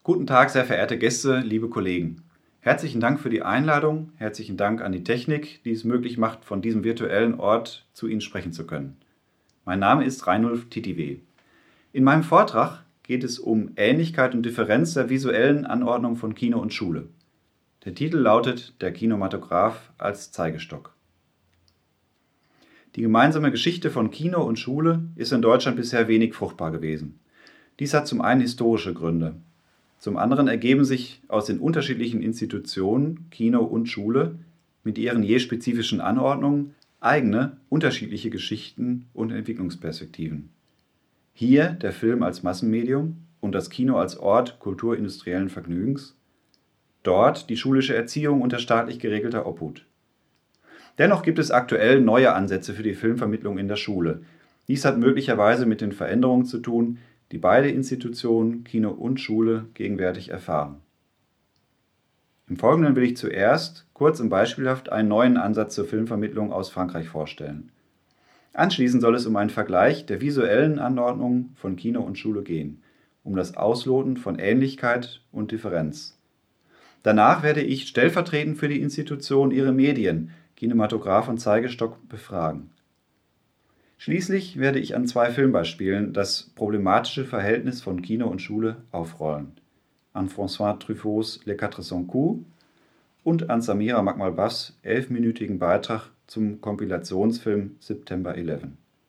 Guten Tag, sehr verehrte Gäste, liebe Kollegen. Herzlichen Dank für die Einladung, herzlichen Dank an die Technik, die es möglich macht, von diesem virtuellen Ort zu Ihnen sprechen zu können. Mein Name ist Reinulf Titiwe. In meinem Vortrag geht es um Ähnlichkeit und Differenz der visuellen Anordnung von Kino und Schule. Der Titel lautet Der Kinematograph als Zeigestock. Die gemeinsame Geschichte von Kino und Schule ist in Deutschland bisher wenig fruchtbar gewesen. Dies hat zum einen historische Gründe. Zum anderen ergeben sich aus den unterschiedlichen Institutionen, Kino und Schule, mit ihren je spezifischen Anordnungen eigene, unterschiedliche Geschichten und Entwicklungsperspektiven. Hier der Film als Massenmedium und das Kino als Ort kulturindustriellen Vergnügens, dort die schulische Erziehung unter staatlich geregelter Obhut. Dennoch gibt es aktuell neue Ansätze für die Filmvermittlung in der Schule. Dies hat möglicherweise mit den Veränderungen zu tun, die beide Institutionen, Kino und Schule, gegenwärtig erfahren. Im Folgenden will ich zuerst kurz und beispielhaft einen neuen Ansatz zur Filmvermittlung aus Frankreich vorstellen. Anschließend soll es um einen Vergleich der visuellen Anordnung von Kino und Schule gehen, um das Ausloten von Ähnlichkeit und Differenz. Danach werde ich stellvertretend für die Institution ihre Medien, Kinematograph und Zeigestock, befragen. Schließlich werde ich an 2 Filmbeispielen das problematische Verhältnis von Kino und Schule aufrollen. An François Truffauts Les 400 coups und an Samira Makmalbafs 11-minütigen Beitrag zum Kompilationsfilm September 11.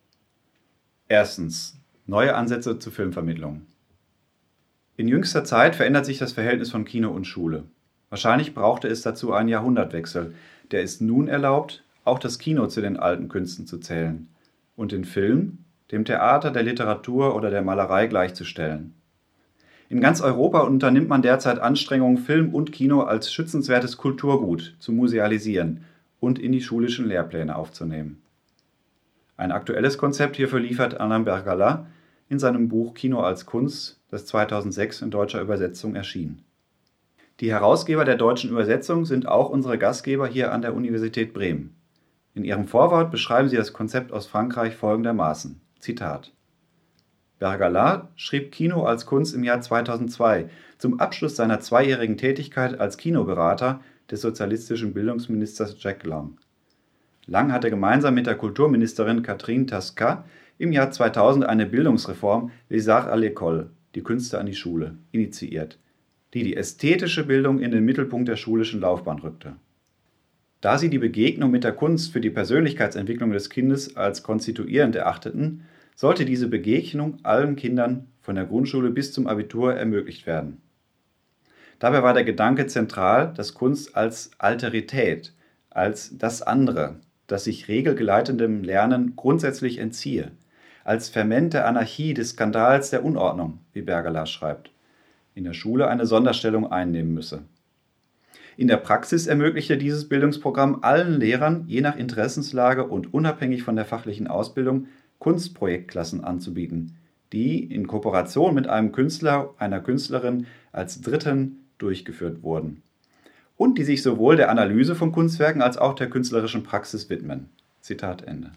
Erstens. Neue Ansätze zur Filmvermittlung. In jüngster Zeit verändert sich das Verhältnis von Kino und Schule. Wahrscheinlich brauchte es dazu einen Jahrhundertwechsel, der es nun erlaubt, auch das Kino zu den alten Künsten zu zählen und den Film dem Theater, der Literatur oder der Malerei gleichzustellen. In ganz Europa unternimmt man derzeit Anstrengungen, Film und Kino als schützenswertes Kulturgut zu musealisieren und in die schulischen Lehrpläne aufzunehmen. Ein aktuelles Konzept hierfür liefert Alain Bergalat in seinem Buch Kino als Kunst, das 2006 in deutscher Übersetzung erschien. Die Herausgeber der deutschen Übersetzung sind auch unsere Gastgeber hier an der Universität Bremen. In ihrem Vorwort beschreiben sie das Konzept aus Frankreich folgendermaßen, Zitat: Bergalat schrieb Kino als Kunst im Jahr 2002 zum Abschluss seiner 2-jährigen Tätigkeit als Kinoberater des sozialistischen Bildungsministers Jack Lang. Lang hatte gemeinsam mit der Kulturministerin Catherine Tasca im Jahr 2000 eine Bildungsreform Les Arts à l'École, die Künste an die Schule, initiiert, die die ästhetische Bildung in den Mittelpunkt der schulischen Laufbahn rückte. Da sie die Begegnung mit der Kunst für die Persönlichkeitsentwicklung des Kindes als konstituierend erachteten, sollte diese Begegnung allen Kindern von der Grundschule bis zum Abitur ermöglicht werden. Dabei war der Gedanke zentral, dass Kunst als Alterität, als das andere, das sich regelgeleitendem Lernen grundsätzlich entziehe, als Ferment der Anarchie, des Skandals, der Unordnung, wie Bergalat schreibt, in der Schule eine Sonderstellung einnehmen müsse. In der Praxis ermöglichte dieses Bildungsprogramm allen Lehrern, je nach Interessenslage und unabhängig von der fachlichen Ausbildung, Kunstprojektklassen anzubieten, die in Kooperation mit einem Künstler, einer Künstlerin als Dritten durchgeführt wurden und die sich sowohl der Analyse von Kunstwerken als auch der künstlerischen Praxis widmen. Zitat Ende.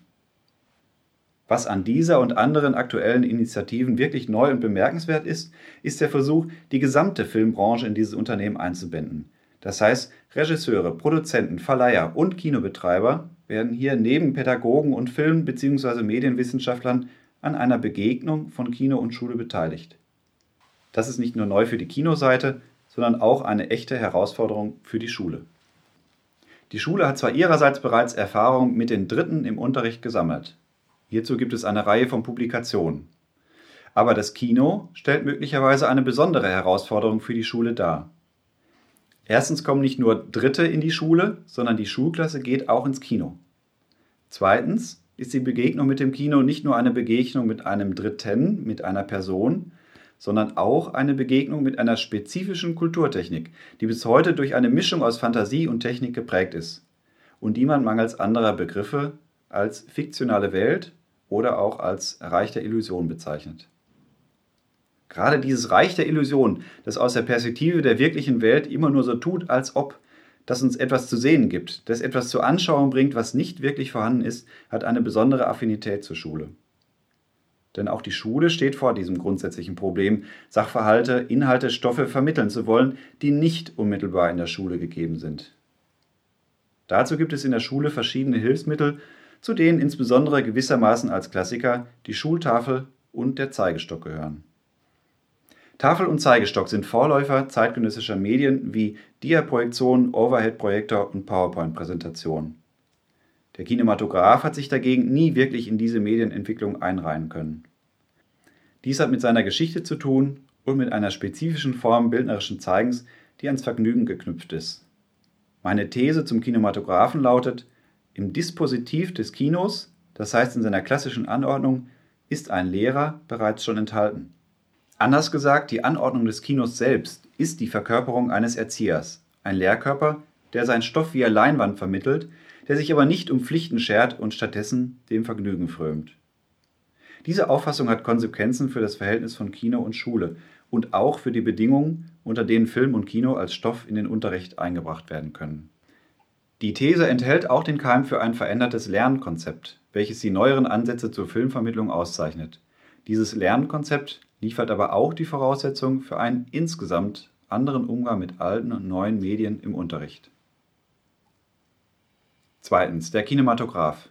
Was an dieser und anderen aktuellen Initiativen wirklich neu und bemerkenswert ist, ist der Versuch, die gesamte Filmbranche in dieses Unternehmen einzubinden. Das heißt, Regisseure, Produzenten, Verleiher und Kinobetreiber werden hier neben Pädagogen und Film- bzw. Medienwissenschaftlern an einer Begegnung von Kino und Schule beteiligt. Das ist nicht nur neu für die Kinoseite, sondern auch eine echte Herausforderung für die Schule. Die Schule hat zwar ihrerseits bereits Erfahrung mit den Dritten im Unterricht gesammelt. Hierzu gibt es eine Reihe von Publikationen. Aber das Kino stellt möglicherweise eine besondere Herausforderung für die Schule dar. Erstens kommen nicht nur Dritte in die Schule, sondern die Schulklasse geht auch ins Kino. Zweitens ist die Begegnung mit dem Kino nicht nur eine Begegnung mit einem Dritten, mit einer Person, sondern auch eine Begegnung mit einer spezifischen Kulturtechnik, die bis heute durch eine Mischung aus Fantasie und Technik geprägt ist und die man mangels anderer Begriffe als fiktionale Welt oder auch als Reich der Illusion bezeichnet. Gerade dieses Reich der Illusion, das aus der Perspektive der wirklichen Welt immer nur so tut, als ob, das uns etwas zu sehen gibt, das etwas zur Anschauung bringt, was nicht wirklich vorhanden ist, hat eine besondere Affinität zur Schule. Denn auch die Schule steht vor diesem grundsätzlichen Problem, Sachverhalte, Inhalte, Stoffe vermitteln zu wollen, die nicht unmittelbar in der Schule gegeben sind. Dazu gibt es in der Schule verschiedene Hilfsmittel, zu denen insbesondere gewissermaßen als Klassiker die Schultafel und der Zeigestock gehören. Tafel und Zeigestock sind Vorläufer zeitgenössischer Medien wie Diaprojektion, Overhead-Projektor und PowerPoint-Präsentation. Der Kinematograph hat sich dagegen nie wirklich in diese Medienentwicklung einreihen können. Dies hat mit seiner Geschichte zu tun und mit einer spezifischen Form bildnerischen Zeigens, die ans Vergnügen geknüpft ist. Meine These zum Kinematographen lautet: Im Dispositiv des Kinos, das heißt in seiner klassischen Anordnung, ist ein Lehrer bereits schon enthalten. Anders gesagt, die Anordnung des Kinos selbst ist die Verkörperung eines Erziehers, ein Lehrkörper, der seinen Stoff via Leinwand vermittelt, der sich aber nicht um Pflichten schert und stattdessen dem Vergnügen frömt. Diese Auffassung hat Konsequenzen für das Verhältnis von Kino und Schule und auch für die Bedingungen, unter denen Film und Kino als Stoff in den Unterricht eingebracht werden können. Die These enthält auch den Keim für ein verändertes Lernkonzept, welches die neueren Ansätze zur Filmvermittlung auszeichnet. Dieses Lernkonzept liefert aber auch die Voraussetzung für einen insgesamt anderen Umgang mit alten und neuen Medien im Unterricht. Zweitens, der Kinematograph.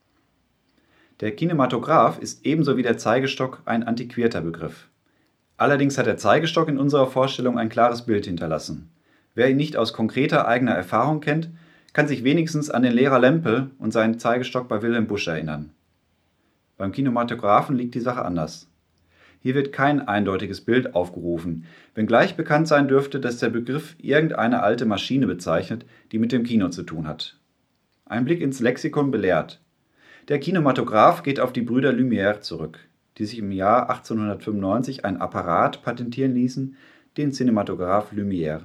Der Kinematograph ist ebenso wie der Zeigestock ein antiquierter Begriff. Allerdings hat der Zeigestock in unserer Vorstellung ein klares Bild hinterlassen. Wer ihn nicht aus konkreter eigener Erfahrung kennt, kann sich wenigstens an den Lehrer Lempel und seinen Zeigestock bei Wilhelm Busch erinnern. Beim Kinematographen liegt die Sache anders. Hier wird kein eindeutiges Bild aufgerufen, wenngleich bekannt sein dürfte, dass der Begriff irgendeine alte Maschine bezeichnet, die mit dem Kino zu tun hat. Ein Blick ins Lexikon belehrt. Der Kinematograph geht auf die Brüder Lumière zurück, die sich im Jahr 1895 ein Apparat patentieren ließen, den Cinématographe Lumière.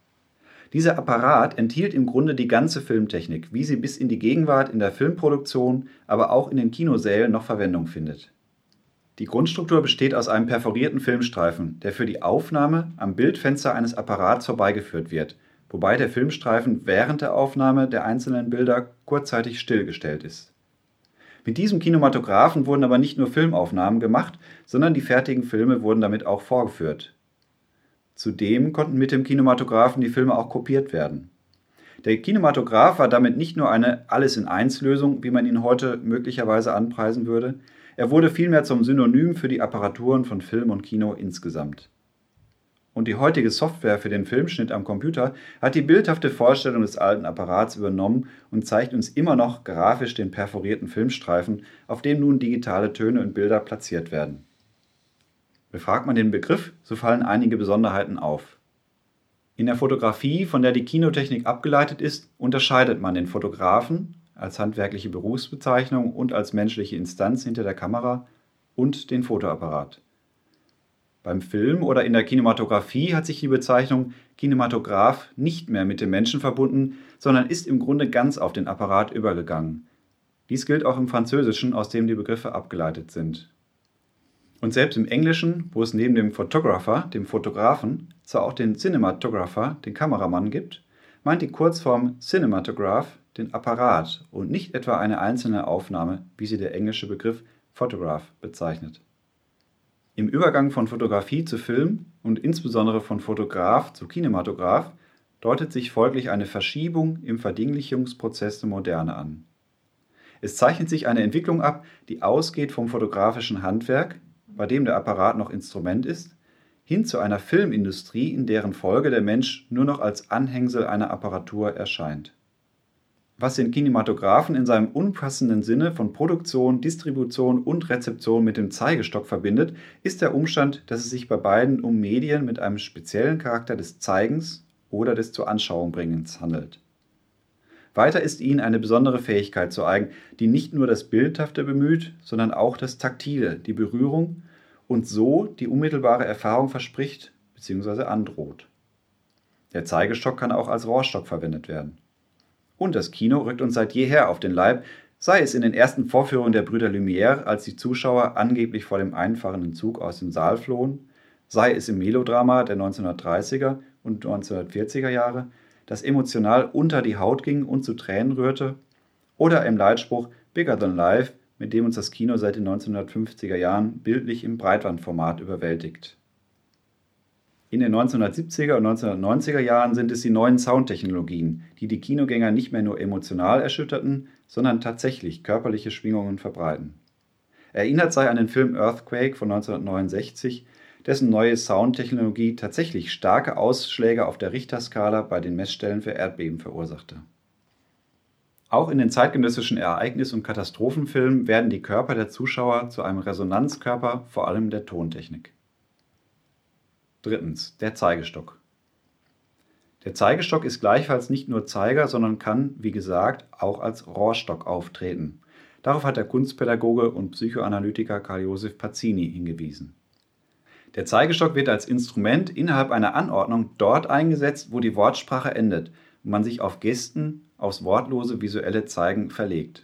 Dieser Apparat enthielt im Grunde die ganze Filmtechnik, wie sie bis in die Gegenwart in der Filmproduktion, aber auch in den Kinosälen noch Verwendung findet. Die Grundstruktur besteht aus einem perforierten Filmstreifen, der für die Aufnahme am Bildfenster eines Apparats vorbeigeführt wird, wobei der Filmstreifen während der Aufnahme der einzelnen Bilder kurzzeitig stillgestellt ist. Mit diesem Kinematographen wurden aber nicht nur Filmaufnahmen gemacht, sondern die fertigen Filme wurden damit auch vorgeführt. Zudem konnten mit dem Kinematographen die Filme auch kopiert werden. Der Kinematograph war damit nicht nur eine Alles-in-Eins-Lösung, wie man ihn heute möglicherweise anpreisen würde, er wurde vielmehr zum Synonym für die Apparaturen von Film und Kino insgesamt. Und die heutige Software für den Filmschnitt am Computer hat die bildhafte Vorstellung des alten Apparats übernommen und zeigt uns immer noch grafisch den perforierten Filmstreifen, auf dem nun digitale Töne und Bilder platziert werden. Befragt man den Begriff, so fallen einige Besonderheiten auf. In der Fotografie, von der die Kinotechnik abgeleitet ist, unterscheidet man den Fotografen als handwerkliche Berufsbezeichnung und als menschliche Instanz hinter der Kamera und den Fotoapparat. Beim Film oder in der Kinematografie hat sich die Bezeichnung Kinematograph nicht mehr mit dem Menschen verbunden, sondern ist im Grunde ganz auf den Apparat übergegangen. Dies gilt auch im Französischen, aus dem die Begriffe abgeleitet sind. Und selbst im Englischen, wo es neben dem Photographer, dem Fotografen, zwar auch den Cinematographer, den Kameramann gibt, meint die Kurzform Cinematograph den Apparat und nicht etwa eine einzelne Aufnahme, wie sie der englische Begriff Photograph bezeichnet. Im Übergang von Fotografie zu Film und insbesondere von Fotograf zu Kinematograph deutet sich folglich eine Verschiebung im Verdinglichungsprozess der Moderne an. Es zeichnet sich eine Entwicklung ab, die ausgeht vom fotografischen Handwerk, bei dem der Apparat noch Instrument ist, hin zu einer Filmindustrie, in deren Folge der Mensch nur noch als Anhängsel einer Apparatur erscheint. Was den Kinematographen in seinem umfassenden Sinne von Produktion, Distribution und Rezeption mit dem Zeigestock verbindet, ist der Umstand, dass es sich bei beiden um Medien mit einem speziellen Charakter des Zeigens oder des zur Anschauung bringens handelt. Weiter ist ihnen eine besondere Fähigkeit zu eigen, die nicht nur das Bildhafte bemüht, sondern auch das Taktile, die Berührung und so die unmittelbare Erfahrung verspricht bzw. androht. Der Zeigestock kann auch als Rohrstock verwendet werden. Und das Kino rückt uns seit jeher auf den Leib, sei es in den ersten Vorführungen der Brüder Lumière, als die Zuschauer angeblich vor dem einfahrenden Zug aus dem Saal flohen, sei es im Melodrama der 1930er und 1940er Jahre, das emotional unter die Haut ging und zu Tränen rührte, oder im Leitspruch Bigger Than Life mit dem uns das Kino seit den 1950er Jahren bildlich im Breitbandformat überwältigt. In den 1970er und 1990er Jahren sind es die neuen Soundtechnologien, die die Kinogänger nicht mehr nur emotional erschütterten, sondern tatsächlich körperliche Schwingungen verbreiten. Erinnert sei an den Film Earthquake von 1969, dessen neue Soundtechnologie tatsächlich starke Ausschläge auf der Richterskala bei den Messstellen für Erdbeben verursachte. Auch in den zeitgenössischen Ereignis- und Katastrophenfilmen werden die Körper der Zuschauer zu einem Resonanzkörper vor allem der Tontechnik. Drittens, der Zeigestock. Der Zeigestock ist gleichfalls nicht nur Zeiger, sondern kann, wie gesagt, auch als Rohrstock auftreten. Darauf hat der Kunstpädagoge und Psychoanalytiker Carl-Josef Pazzini hingewiesen. Der Zeigestock wird als Instrument innerhalb einer Anordnung dort eingesetzt, wo die Wortsprache endet und man sich auf Gesten, aufs wortlose visuelle Zeigen verlegt.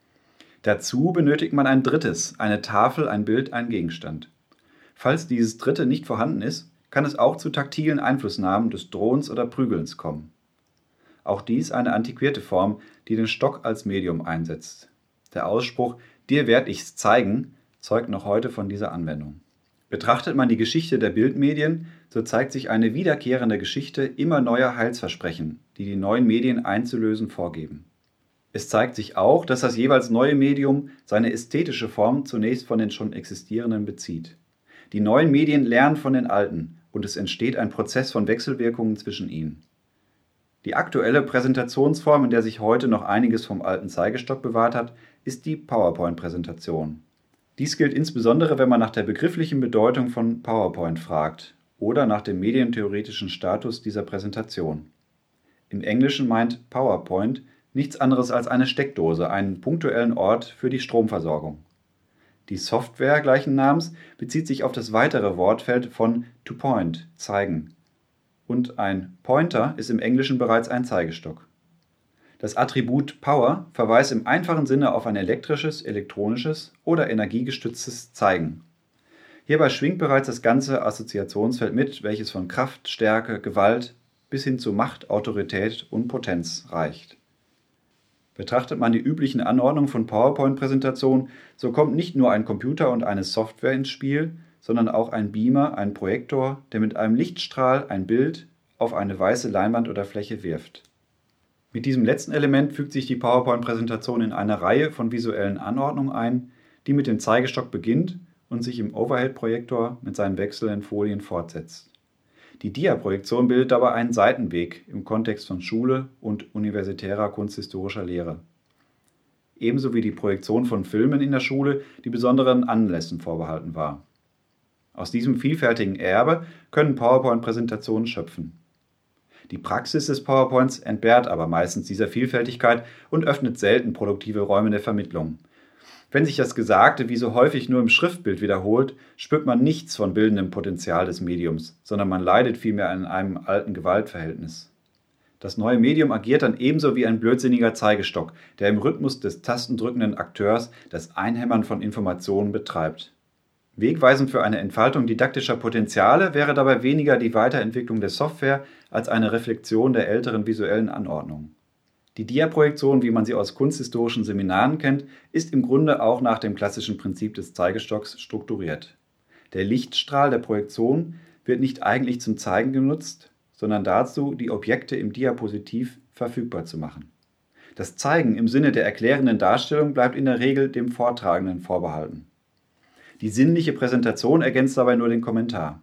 Dazu benötigt man ein drittes, eine Tafel, ein Bild, ein Gegenstand. Falls dieses dritte nicht vorhanden ist, kann es auch zu taktilen Einflussnahmen des Drohens oder Prügelns kommen. Auch dies eine antiquierte Form, die den Stock als Medium einsetzt. Der Ausspruch „Dir werd ich's zeigen" zeugt noch heute von dieser Anwendung. Betrachtet man die Geschichte der Bildmedien, so zeigt sich eine wiederkehrende Geschichte immer neuer Heilsversprechen, die die neuen Medien einzulösen vorgeben. Es zeigt sich auch, dass das jeweils neue Medium seine ästhetische Form zunächst von den schon existierenden bezieht. Die neuen Medien lernen von den alten und es entsteht ein Prozess von Wechselwirkungen zwischen ihnen. Die aktuelle Präsentationsform, in der sich heute noch einiges vom alten Zeigestock bewahrt hat, ist die PowerPoint-Präsentation. Dies gilt insbesondere, wenn man nach der begrifflichen Bedeutung von PowerPoint fragt oder nach dem medientheoretischen Status dieser Präsentation. Im Englischen meint PowerPoint nichts anderes als eine Steckdose, einen punktuellen Ort für die Stromversorgung. Die Software gleichen Namens bezieht sich auf das weitere Wortfeld von to point, zeigen. Und ein Pointer ist im Englischen bereits ein Zeigestock. Das Attribut Power verweist im einfachen Sinne auf ein elektrisches, elektronisches oder energiegestütztes Zeigen. Hierbei schwingt bereits das ganze Assoziationsfeld mit, welches von Kraft, Stärke, Gewalt bis hin zu Macht, Autorität und Potenz reicht. Betrachtet man die üblichen Anordnungen von PowerPoint-Präsentationen, so kommt nicht nur ein Computer und eine Software ins Spiel, sondern auch ein Beamer, ein Projektor, der mit einem Lichtstrahl ein Bild auf eine weiße Leinwand oder Fläche wirft. Mit diesem letzten Element fügt sich die PowerPoint-Präsentation in eine Reihe von visuellen Anordnungen ein, die mit dem Zeigestock beginnt und sich im Overhead-Projektor mit seinen wechselnden Folien fortsetzt. Die Diaprojektion bildet dabei einen Seitenweg im Kontext von Schule und universitärer kunsthistorischer Lehre. Ebenso wie die Projektion von Filmen in der Schule, die besonderen Anlässen vorbehalten war. Aus diesem vielfältigen Erbe können PowerPoint-Präsentationen schöpfen. Die Praxis des PowerPoints entbehrt aber meistens dieser Vielfältigkeit und öffnet selten produktive Räume der Vermittlung. Wenn sich das Gesagte wie so häufig nur im Schriftbild wiederholt, spürt man nichts von bildendem Potenzial des Mediums, sondern man leidet vielmehr an einem alten Gewaltverhältnis. Das neue Medium agiert dann ebenso wie ein blödsinniger Zeigestock, der im Rhythmus des tastendrückenden Akteurs das Einhämmern von Informationen betreibt. Wegweisend für eine Entfaltung didaktischer Potenziale wäre dabei weniger die Weiterentwicklung der Software als eine Reflexion der älteren visuellen Anordnung. Die Diaprojektion, wie man sie aus kunsthistorischen Seminaren kennt, ist im Grunde auch nach dem klassischen Prinzip des Zeigestocks strukturiert. Der Lichtstrahl der Projektion wird nicht eigentlich zum Zeigen genutzt, sondern dazu, die Objekte im Diapositiv verfügbar zu machen. Das Zeigen im Sinne der erklärenden Darstellung bleibt in der Regel dem Vortragenden vorbehalten. Die sinnliche Präsentation ergänzt dabei nur den Kommentar.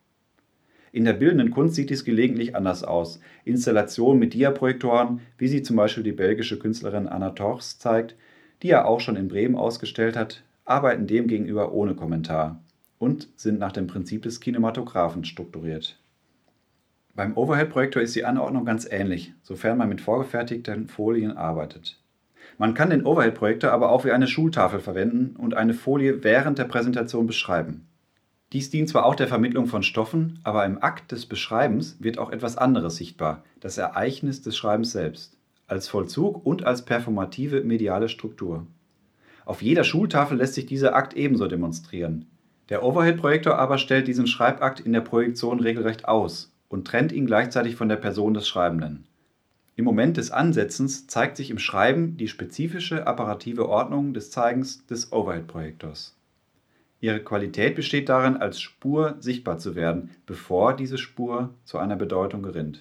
In der bildenden Kunst sieht dies gelegentlich anders aus. Installationen mit Diaprojektoren, wie sie zum Beispiel die belgische Künstlerin Anna Torchs zeigt, die er auch schon in Bremen ausgestellt hat, arbeiten demgegenüber ohne Kommentar und sind nach dem Prinzip des Kinematographen strukturiert. Beim Overhead-Projektor ist die Anordnung ganz ähnlich, sofern man mit vorgefertigten Folien arbeitet. Man kann den Overhead-Projektor aber auch wie eine Schultafel verwenden und eine Folie während der Präsentation beschreiben. Dies dient zwar auch der Vermittlung von Stoffen, aber im Akt des Beschreibens wird auch etwas anderes sichtbar, das Ereignis des Schreibens selbst, als Vollzug und als performative mediale Struktur. Auf jeder Schultafel lässt sich dieser Akt ebenso demonstrieren. Der Overhead-Projektor aber stellt diesen Schreibakt in der Projektion regelrecht aus und trennt ihn gleichzeitig von der Person des Schreibenden. Im Moment des Ansetzens zeigt sich im Schreiben die spezifische apparative Ordnung des Zeigens des Overhead-Projektors. Ihre Qualität besteht darin, als Spur sichtbar zu werden, bevor diese Spur zu einer Bedeutung gerinnt.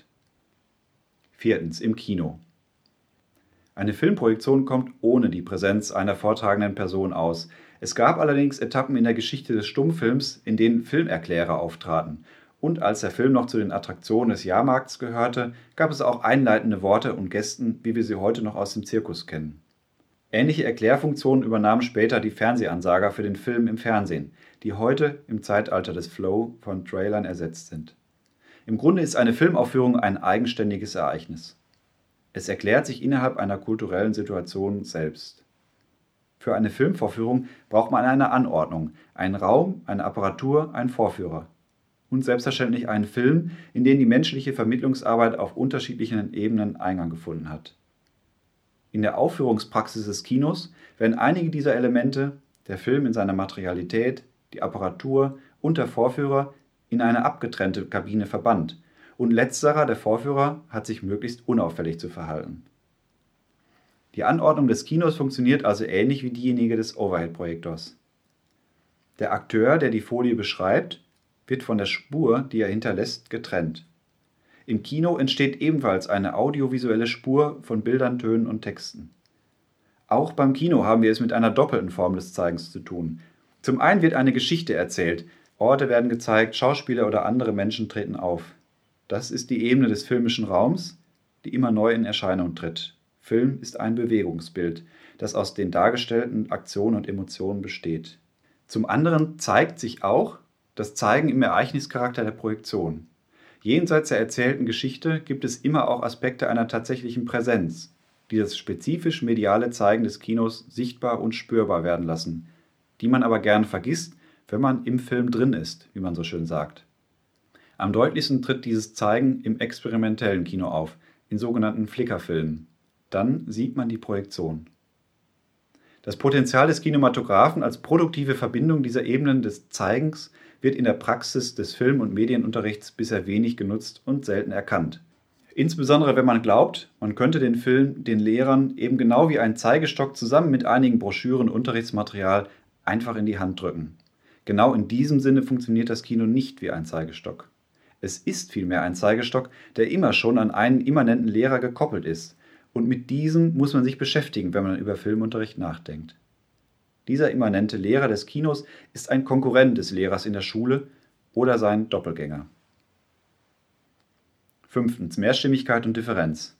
4. Im Kino. Eine Filmprojektion kommt ohne die Präsenz einer vortragenden Person aus. Es gab allerdings Etappen in der Geschichte des Stummfilms, in denen Filmerklärer auftraten. Und als der Film noch zu den Attraktionen des Jahrmarkts gehörte, gab es auch einleitende Worte und Gesten, wie wir sie heute noch aus dem Zirkus kennen. Ähnliche Erklärfunktionen übernahmen später die Fernsehansager für den Film im Fernsehen, die heute im Zeitalter des Flow von Trailern ersetzt sind. Im Grunde ist eine Filmaufführung ein eigenständiges Ereignis. Es erklärt sich innerhalb einer kulturellen Situation selbst. Für eine Filmvorführung braucht man eine Anordnung, einen Raum, eine Apparatur, einen Vorführer. Und selbstverständlich einen Film, in den die menschliche Vermittlungsarbeit auf unterschiedlichen Ebenen Eingang gefunden hat. In der Aufführungspraxis des Kinos werden einige dieser Elemente, der Film in seiner Materialität, die Apparatur und der Vorführer, in eine abgetrennte Kabine verbannt, und letzterer, der Vorführer, hat sich möglichst unauffällig zu verhalten. Die Anordnung des Kinos funktioniert also ähnlich wie diejenige des Overhead-Projektors. Der Akteur, der die Folie beschreibt, wird von der Spur, die er hinterlässt, getrennt. Im Kino entsteht ebenfalls eine audiovisuelle Spur von Bildern, Tönen und Texten. Auch beim Kino haben wir es mit einer doppelten Form des Zeigens zu tun. Zum einen wird eine Geschichte erzählt, Orte werden gezeigt, Schauspieler oder andere Menschen treten auf. Das ist die Ebene des filmischen Raums, die immer neu in Erscheinung tritt. Film ist ein Bewegungsbild, das aus den dargestellten Aktionen und Emotionen besteht. Zum anderen zeigt sich auch das Zeigen im Ereignischarakter der Projektion. Jenseits der erzählten Geschichte gibt es immer auch Aspekte einer tatsächlichen Präsenz, die das spezifisch mediale Zeigen des Kinos sichtbar und spürbar werden lassen, die man aber gerne vergisst, wenn man im Film drin ist, wie man so schön sagt. Am deutlichsten tritt dieses Zeigen im experimentellen Kino auf, in sogenannten Flickerfilmen. Dann sieht man die Projektion. Das Potenzial des Kinematographen als produktive Verbindung dieser Ebenen des Zeigens wird in der Praxis des Film- und Medienunterrichts bisher wenig genutzt und selten erkannt. Insbesondere wenn man glaubt, man könnte den Film den Lehrern eben genau wie einen Zeigestock zusammen mit einigen Broschüren und Unterrichtsmaterial einfach in die Hand drücken. Genau in diesem Sinne funktioniert das Kino nicht wie ein Zeigestock. Es ist vielmehr ein Zeigestock, der immer schon an einen immanenten Lehrer gekoppelt ist. Und mit diesem muss man sich beschäftigen, wenn man über Filmunterricht nachdenkt. Dieser immanente Lehrer des Kinos ist ein Konkurrent des Lehrers in der Schule oder sein Doppelgänger. 5. Mehrstimmigkeit und Differenz.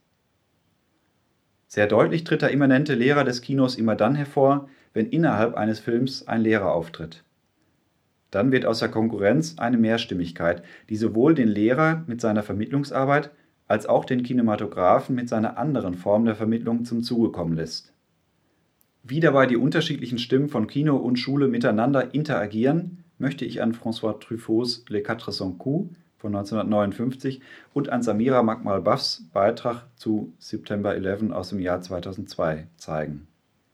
Sehr deutlich tritt der immanente Lehrer des Kinos immer dann hervor, wenn innerhalb eines Films ein Lehrer auftritt. Dann wird aus der Konkurrenz eine Mehrstimmigkeit, die sowohl den Lehrer mit seiner Vermittlungsarbeit als auch den Kinematographen mit seiner anderen Form der Vermittlung zum Zuge kommen lässt. Wie dabei die unterschiedlichen Stimmen von Kino und Schule miteinander interagieren, möchte ich an François Truffauts Les Quatre Cents Coups von 1959 und an Samira Makmal-Buffs Beitrag zu September 11 aus dem Jahr 2002 zeigen.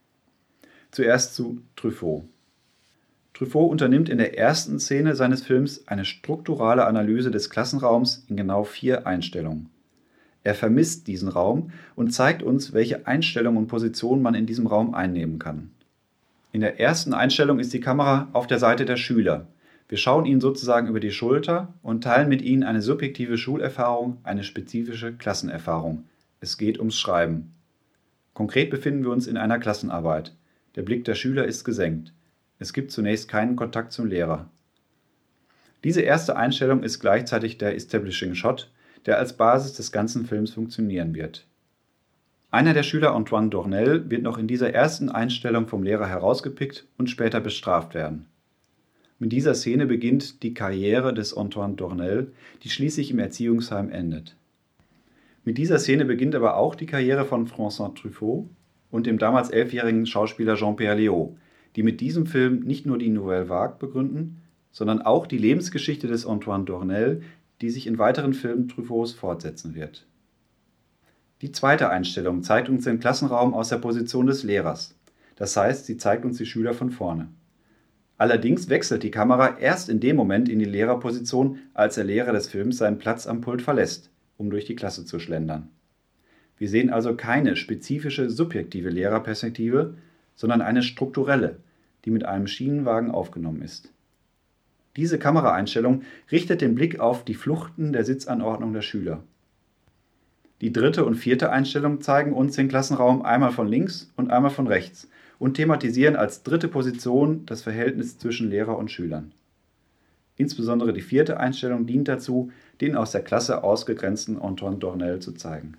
Zuerst zu Truffaut. Truffaut unternimmt in der ersten Szene seines Films eine strukturale Analyse des Klassenraums in genau 4 Einstellungen. Er vermisst diesen Raum und zeigt uns, welche Einstellung und Position man in diesem Raum einnehmen kann. In der ersten Einstellung ist die Kamera auf der Seite der Schüler. Wir schauen ihnen sozusagen über die Schulter und teilen mit ihnen eine subjektive Schulerfahrung, eine spezifische Klassenerfahrung. Es geht ums Schreiben. Konkret befinden wir uns in einer Klassenarbeit. Der Blick der Schüler ist gesenkt. Es gibt zunächst keinen Kontakt zum Lehrer. Diese erste Einstellung ist gleichzeitig der Establishing Shot, der als Basis des ganzen Films funktionieren wird. Einer der Schüler, Antoine Dornel, wird noch in dieser ersten Einstellung vom Lehrer herausgepickt und später bestraft werden. Mit dieser Szene beginnt die Karriere des Antoine Dornel, die schließlich im Erziehungsheim endet. Mit dieser Szene beginnt aber auch die Karriere von François Truffaut und dem damals 11-jährigen Schauspieler Jean-Pierre Léaud, die mit diesem Film nicht nur die Nouvelle Vague begründen, sondern auch die Lebensgeschichte des Antoine Dornel, die sich in weiteren Filmen Truffauts fortsetzen wird. Die zweite Einstellung zeigt uns den Klassenraum aus der Position des Lehrers. Das heißt, sie zeigt uns die Schüler von vorne. Allerdings wechselt die Kamera erst in dem Moment in die Lehrerposition, als der Lehrer des Films seinen Platz am Pult verlässt, um durch die Klasse zu schlendern. Wir sehen also keine spezifische subjektive Lehrerperspektive, sondern eine strukturelle, die mit einem Schienenwagen aufgenommen ist. Diese Kameraeinstellung richtet den Blick auf die Fluchten der Sitzanordnung der Schüler. Die dritte und vierte Einstellung zeigen uns den Klassenraum einmal von links und einmal von rechts und thematisieren als dritte Position das Verhältnis zwischen Lehrer und Schülern. Insbesondere die vierte Einstellung dient dazu, den aus der Klasse ausgegrenzten Antoine Dournel zu zeigen.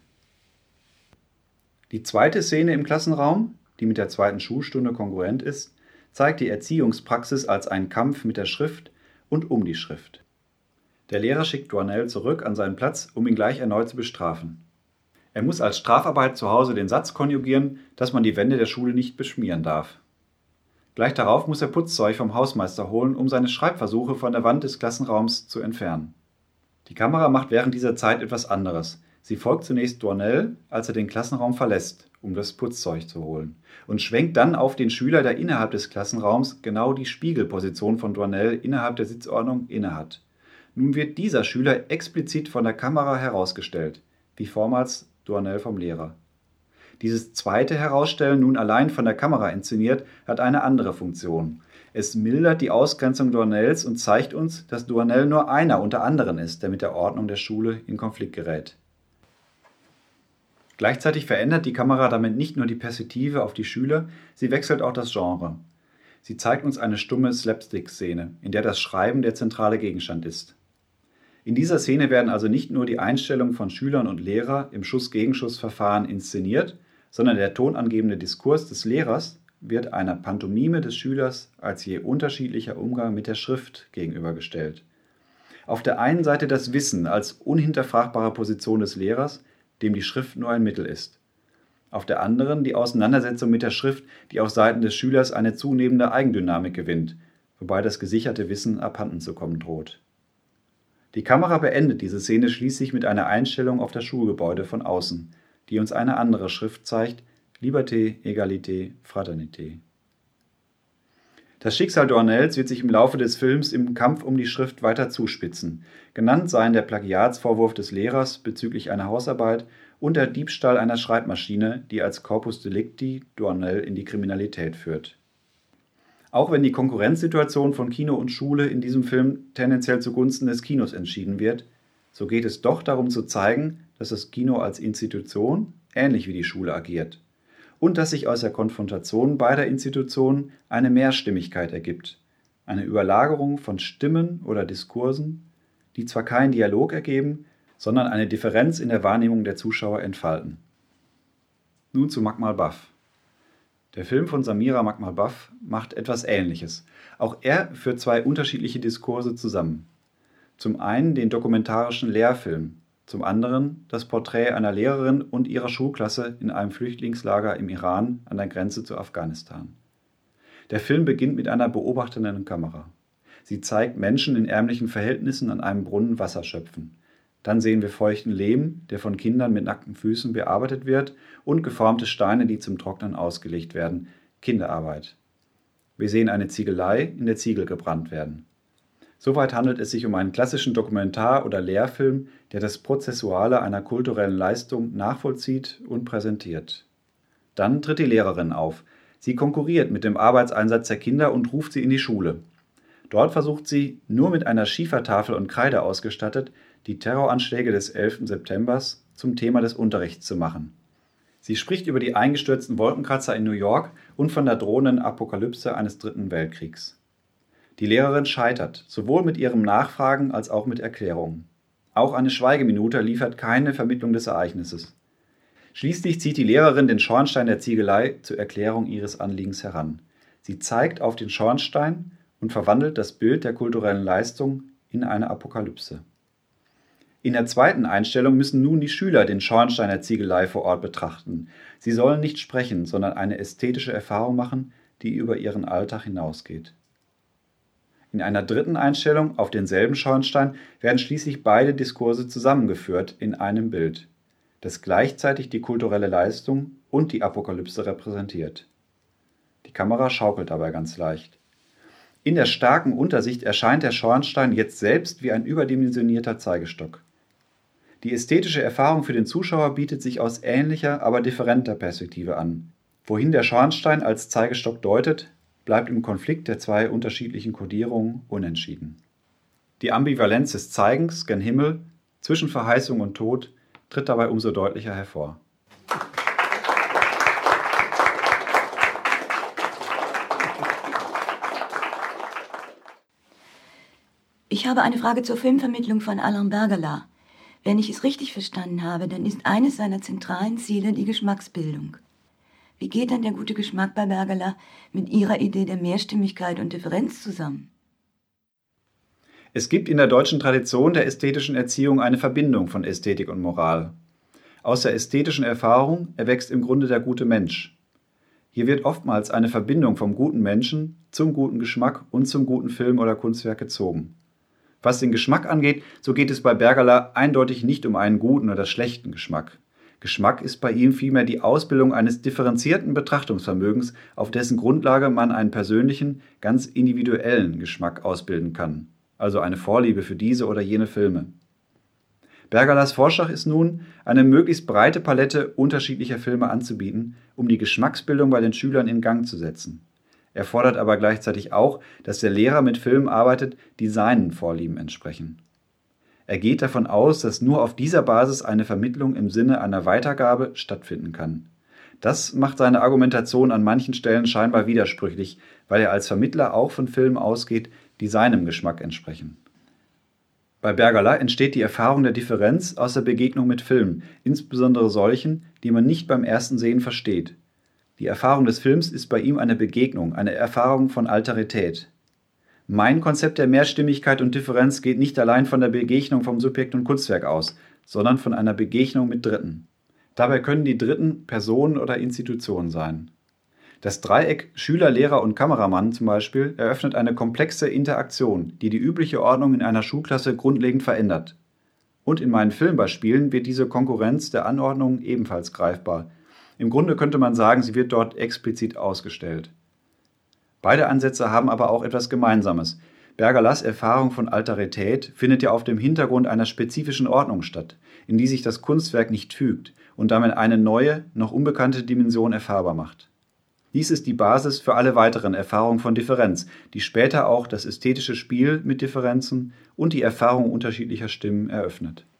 Die zweite Szene im Klassenraum, die mit der zweiten Schulstunde kongruent ist, zeigt die Erziehungspraxis als einen Kampf mit der Schrift und um die Schrift. Der Lehrer schickt Dournel zurück an seinen Platz, um ihn gleich erneut zu bestrafen. Er muss als Strafarbeit zu Hause den Satz konjugieren, dass man die Wände der Schule nicht beschmieren darf. Gleich darauf muss er Putzzeug vom Hausmeister holen, um seine Schreibversuche von der Wand des Klassenraums zu entfernen. Die Kamera macht während dieser Zeit etwas anderes. Sie folgt zunächst Dournel, als er den Klassenraum verlässt, um das Putzzeug zu holen, und schwenkt dann auf den Schüler, der innerhalb des Klassenraums genau die Spiegelposition von Dournel innerhalb der Sitzordnung innehat. Nun wird dieser Schüler explizit von der Kamera herausgestellt, wie vormals Dournel vom Lehrer. Dieses zweite Herausstellen, nun allein von der Kamera inszeniert, hat eine andere Funktion. Es mildert die Ausgrenzung Dournels und zeigt uns, dass Dournel nur einer unter anderen ist, der mit der Ordnung der Schule in Konflikt gerät. Gleichzeitig verändert die Kamera damit nicht nur die Perspektive auf die Schüler, sie wechselt auch das Genre. Sie zeigt uns eine stumme Slapstick-Szene, in der das Schreiben der zentrale Gegenstand ist. In dieser Szene werden also nicht nur die Einstellungen von Schülern und Lehrer im Schuss-Gegenschuss-Verfahren inszeniert, sondern der tonangebende Diskurs des Lehrers wird einer Pantomime des Schülers als je unterschiedlicher Umgang mit der Schrift gegenübergestellt. Auf der einen Seite das Wissen als unhinterfragbare Position des Lehrers, dem die Schrift nur ein Mittel ist. Auf der anderen die Auseinandersetzung mit der Schrift, die auf Seiten des Schülers eine zunehmende Eigendynamik gewinnt, wobei das gesicherte Wissen abhanden zu kommen droht. Die Kamera beendet diese Szene schließlich mit einer Einstellung auf das Schulgebäude von außen, die uns eine andere Schrift zeigt: Liberté, Égalité, Fraternité. Das Schicksal Dournels wird sich im Laufe des Films im Kampf um die Schrift weiter zuspitzen. Genannt seien der Plagiatsvorwurf des Lehrers bezüglich einer Hausarbeit und der Diebstahl einer Schreibmaschine, die als Corpus Delicti Dournel in die Kriminalität führt. Auch wenn die Konkurrenzsituation von Kino und Schule in diesem Film tendenziell zugunsten des Kinos entschieden wird, so geht es doch darum zu zeigen, dass das Kino als Institution ähnlich wie die Schule agiert und dass sich aus der Konfrontation beider Institutionen eine Mehrstimmigkeit ergibt, eine Überlagerung von Stimmen oder Diskursen, die zwar keinen Dialog ergeben, sondern eine Differenz in der Wahrnehmung der Zuschauer entfalten. Nun zu Makmal-Baf. Der Film von Samira Makmal-Baf macht etwas Ähnliches. Auch er führt zwei unterschiedliche Diskurse zusammen. Zum einen den dokumentarischen Lehrfilm, zum anderen das Porträt einer Lehrerin und ihrer Schulklasse in einem Flüchtlingslager im Iran an der Grenze zu Afghanistan. Der Film beginnt mit einer beobachtenden Kamera. Sie zeigt Menschen in ärmlichen Verhältnissen an einem Brunnen Wasser schöpfen. Dann sehen wir feuchten Lehm, der von Kindern mit nackten Füßen bearbeitet wird, und geformte Steine, die zum Trocknen ausgelegt werden. Kinderarbeit. Wir sehen eine Ziegelei, in der Ziegel gebrannt werden. Soweit handelt es sich um einen klassischen Dokumentar- oder Lehrfilm, der das Prozessuale einer kulturellen Leistung nachvollzieht und präsentiert. Dann tritt die Lehrerin auf. Sie konkurriert mit dem Arbeitseinsatz der Kinder und ruft sie in die Schule. Dort versucht sie, nur mit einer Schiefertafel und Kreide ausgestattet, die Terroranschläge des 11. September zum Thema des Unterrichts zu machen. Sie spricht über die eingestürzten Wolkenkratzer in New York und von der drohenden Apokalypse eines Dritten Weltkriegs. Die Lehrerin scheitert, sowohl mit ihrem Nachfragen als auch mit Erklärungen. Auch eine Schweigeminute liefert keine Vermittlung des Ereignisses. Schließlich zieht die Lehrerin den Schornstein der Ziegelei zur Erklärung ihres Anliegens heran. Sie zeigt auf den Schornstein und verwandelt das Bild der kulturellen Leistung in eine Apokalypse. In der zweiten Einstellung müssen nun die Schüler den Schornstein der Ziegelei vor Ort betrachten. Sie sollen nicht sprechen, sondern eine ästhetische Erfahrung machen, die über ihren Alltag hinausgeht. In einer dritten Einstellung auf denselben Schornstein werden schließlich beide Diskurse zusammengeführt in einem Bild, das gleichzeitig die kulturelle Leistung und die Apokalypse repräsentiert. Die Kamera schaukelt dabei ganz leicht. In der starken Untersicht erscheint der Schornstein jetzt selbst wie ein überdimensionierter Zeigestock. Die ästhetische Erfahrung für den Zuschauer bietet sich aus ähnlicher, aber differenter Perspektive an. Wohin der Schornstein als Zeigestock deutet, bleibt im Konflikt der zwei unterschiedlichen Kodierungen unentschieden. Die Ambivalenz des Zeigens gen Himmel zwischen Verheißung und Tod tritt dabei umso deutlicher hervor. Ich habe eine Frage zur Filmvermittlung von Alain Bergala. Wenn ich es richtig verstanden habe, dann ist eines seiner zentralen Ziele die Geschmacksbildung. Wie geht dann der gute Geschmack bei Bergala mit Ihrer Idee der Mehrstimmigkeit und Differenz zusammen? Es gibt in der deutschen Tradition der ästhetischen Erziehung eine Verbindung von Ästhetik und Moral. Aus der ästhetischen Erfahrung erwächst im Grunde der gute Mensch. Hier wird oftmals eine Verbindung vom guten Menschen zum guten Geschmack und zum guten Film oder Kunstwerk gezogen. Was den Geschmack angeht, so geht es bei Bergala eindeutig nicht um einen guten oder schlechten Geschmack. Geschmack ist bei ihm vielmehr die Ausbildung eines differenzierten Betrachtungsvermögens, auf dessen Grundlage man einen persönlichen, ganz individuellen Geschmack ausbilden kann, also eine Vorliebe für diese oder jene Filme. Bergalas Vorschlag ist nun, eine möglichst breite Palette unterschiedlicher Filme anzubieten, um die Geschmacksbildung bei den Schülern in Gang zu setzen. Er fordert aber gleichzeitig auch, dass der Lehrer mit Filmen arbeitet, die seinen Vorlieben entsprechen. Er geht davon aus, dass nur auf dieser Basis eine Vermittlung im Sinne einer Weitergabe stattfinden kann. Das macht seine Argumentation an manchen Stellen scheinbar widersprüchlich, weil er als Vermittler auch von Filmen ausgeht, die seinem Geschmack entsprechen. Bei Bergala entsteht die Erfahrung der Differenz aus der Begegnung mit Filmen, insbesondere solchen, die man nicht beim ersten Sehen versteht. Die Erfahrung des Films ist bei ihm eine Begegnung, eine Erfahrung von Alterität. Mein Konzept der Mehrstimmigkeit und Differenz geht nicht allein von der Begegnung vom Subjekt und Kunstwerk aus, sondern von einer Begegnung mit Dritten. Dabei können die Dritten Personen oder Institutionen sein. Das Dreieck Schüler, Lehrer und Kameramann zum Beispiel eröffnet eine komplexe Interaktion, die die übliche Ordnung in einer Schulklasse grundlegend verändert. Und in meinen Filmbeispielen wird diese Konkurrenz der Anordnung ebenfalls greifbar. Im Grunde könnte man sagen, sie wird dort explizit ausgestellt. Beide Ansätze haben aber auch etwas Gemeinsames. Bergalas Erfahrung von Alterität findet ja auf dem Hintergrund einer spezifischen Ordnung statt, in die sich das Kunstwerk nicht fügt und damit eine neue, noch unbekannte Dimension erfahrbar macht. Dies ist die Basis für alle weiteren Erfahrungen von Differenz, die später auch das ästhetische Spiel mit Differenzen und die Erfahrung unterschiedlicher Stimmen eröffnet.